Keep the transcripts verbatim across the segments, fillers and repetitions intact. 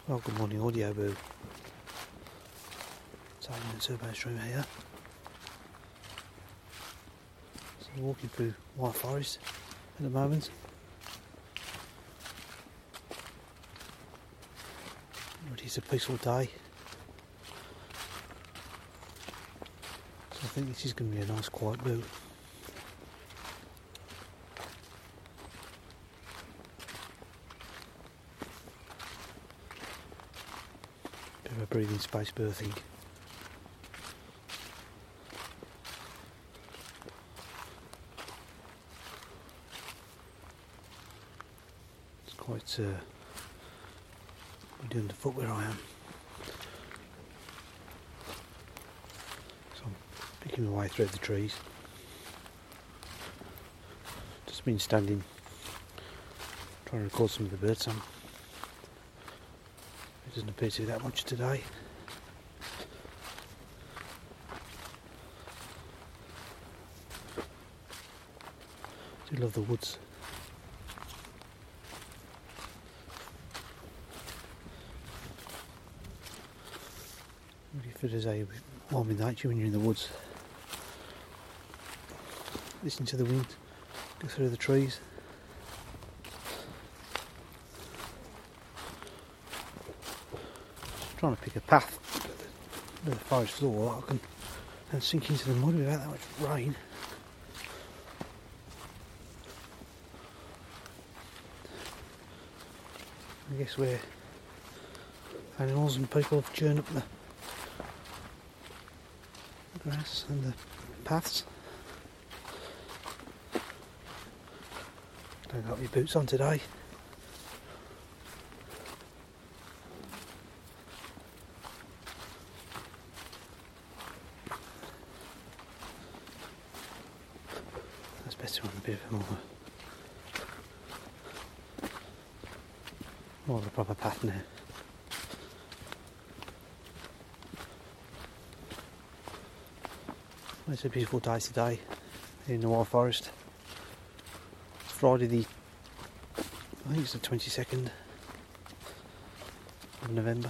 Well, good morning, Audio Boo. Taking the turbo stream here. So walking through White Forest at the moment. But it's a peaceful day. So I think this is going to be a nice quiet boot. Bit of a breathing space birthing. It's quite uh, windy underfoot where I am. So I'm picking my way through the trees. Just been standing trying to record some of the bird song. It doesn't appear to be that much today. I do love the woods. Really fit as a warm in nature when you're in the woods. Listen to the wind go through the trees. Trying to pick a path with the forest floor that I can and sink into the mud without that much rain. I guess where animals and people have churned up the grass and the paths. Don't got my boots on today. That's better on a bit of a more, more of a proper path now. It's a beautiful day today in the Wild Forest. It's Friday the, I think it's the twenty-second of November.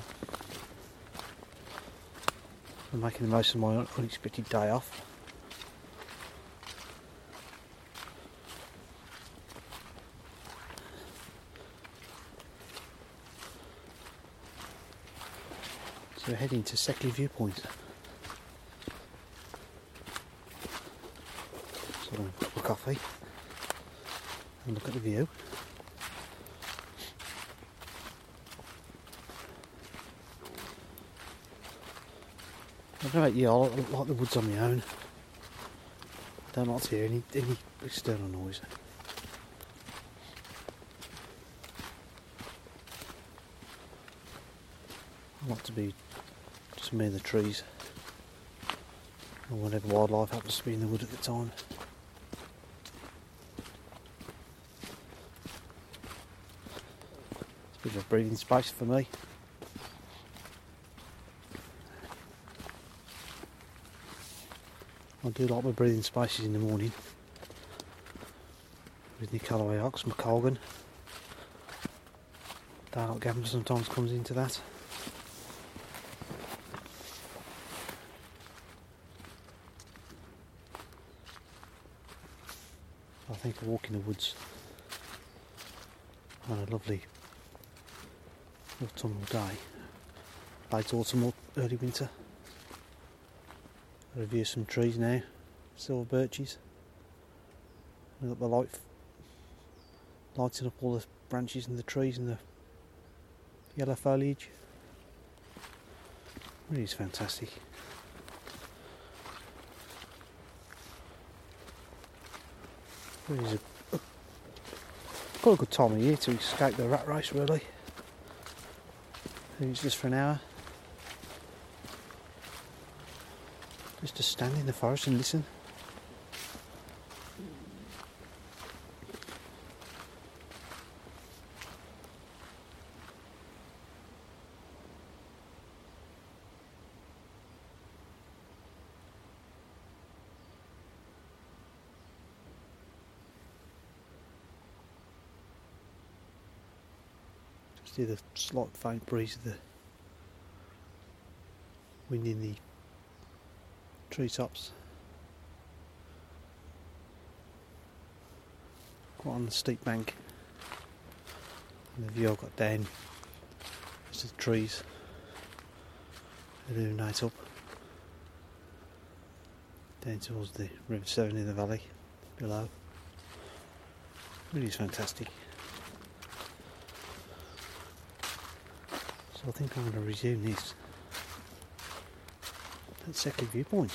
I'm making the most of my unexpected day off. So we're heading to Seckley Viewpoint. So I'll have a cup of coffee and look at the view. I don't know about you, I like, I like the woods on my own. I don't like to hear any, any external noise. I like to be just me and the trees, or whatever wildlife happens to be in the wood at the time. It's a bit of a breathing space for me. I do like my breathing spaces in the morning with the Callaway Ox, McColgan. Daylight Gambler sometimes comes into that. I think a walk in the woods on a lovely autumnal day, late autumn or early winter. I review some trees now, silver birches. We've got the light lighting up all the branches and the trees and the yellow foliage. Really is fantastic. Really is a, a, quite a good time of year to escape the rat race, really. It's just for an hour. Just to stand in the forest and listen. See the slight faint breeze of the wind in the treetops. Quite on the steep bank. And the view I've got down is the trees illuminate up down towards the River Severn in the valley below. Really is fantastic. So I think I'm going to resume this at Seckley Viewpoint.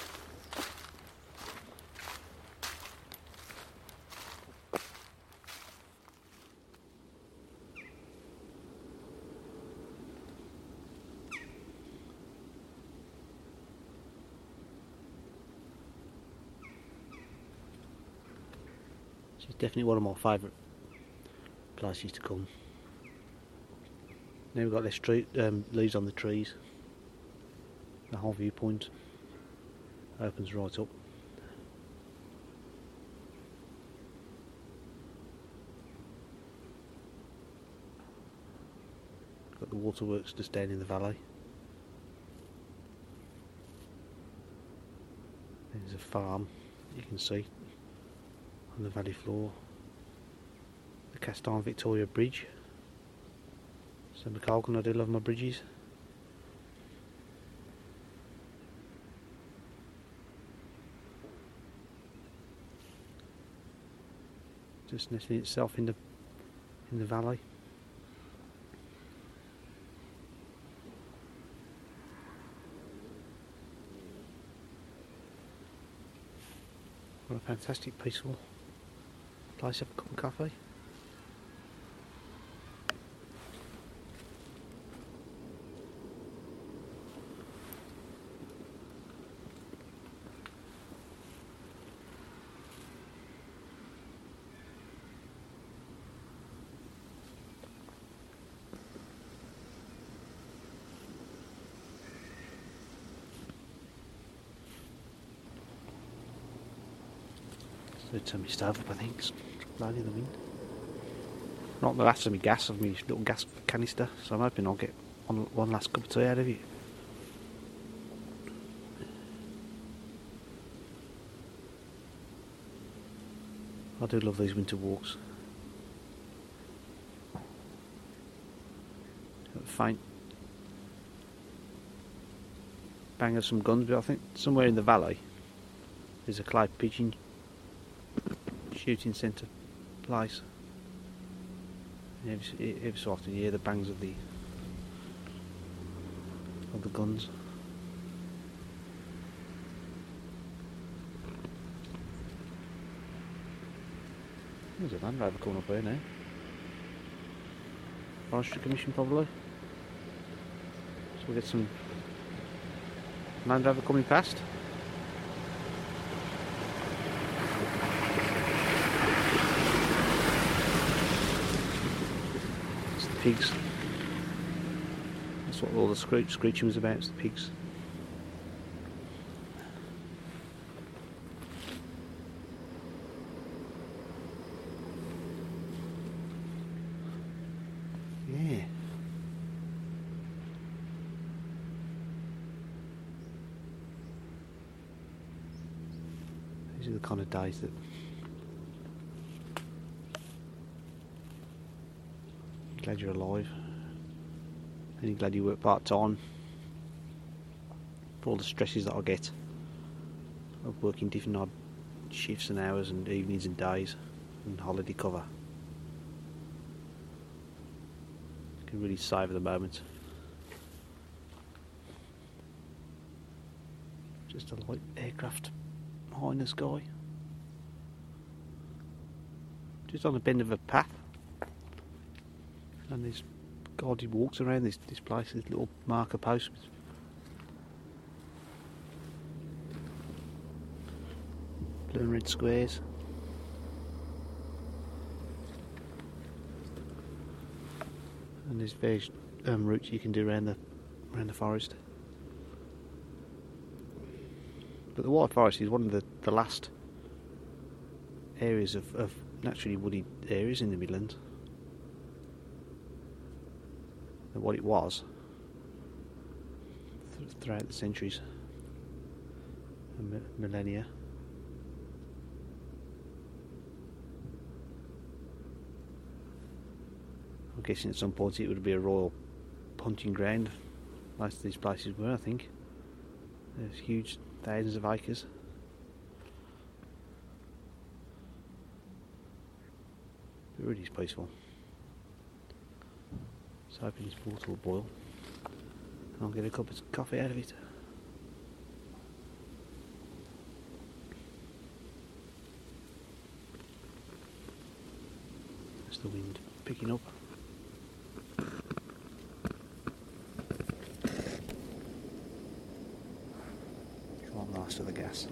It's definitely one of my favourite places to come. Now we've got less tree, um, leaves on the trees. The whole viewpoint opens right up. Got the waterworks just down in the valley. There's a farm you can see on the valley floor. The cast iron Victoria Bridge. So McColgan, I do love my bridges. Just nesting itself in the in the valley. What a fantastic, peaceful place to have a cup of coffee. So turn my stove up, I think, it's blowing in the wind. Not the last of my gas, of my little gas canister, so I'm hoping I'll get one, one last cup of tea out of it. I do love these winter walks. Faint bang of some guns, but I think somewhere in the valley there's a clay pigeon shooting centre place. And every, every so often you hear the bangs of the of the guns. There's a Land Rover coming up here now. Forestry Commission probably. So we'll get some Land Rover coming past. It's the pigs. That's what all the screech, screeching was about, it's the pigs. Yeah. These are the kind of days that you're glad you're alive, and you're glad you work part time for all the stresses that I get of working different odd shifts and hours and evenings and days and holiday cover. You can really savour the moment. Just a light aircraft high in the sky. Just on the bend of a path. And there's guided walks around this, this place, this little marker post. Blue and red squares. And there's various um, routes you can do around the around the forest. But the White Forest is one of the, the last areas of, of naturally wooded areas in the Midlands. what it was th throughout the centuries and millennia. I'm guessing at some point it would be a royal punting ground. Most of these places were, I think. There's huge, thousands of acres. It really is peaceful. So hoping this water will boil and I'll get a cup of coffee out of it. There's the wind picking up. Come on, last of the gas.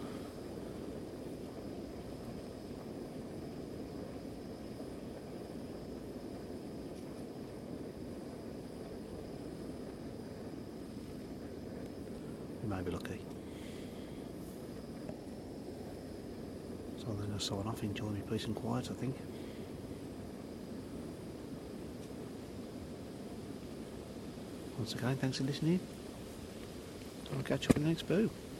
You may be lucky. So I'm going to sign off, enjoy my peace and quiet, I think. Once again, thanks for listening. I'll catch up in the next boo.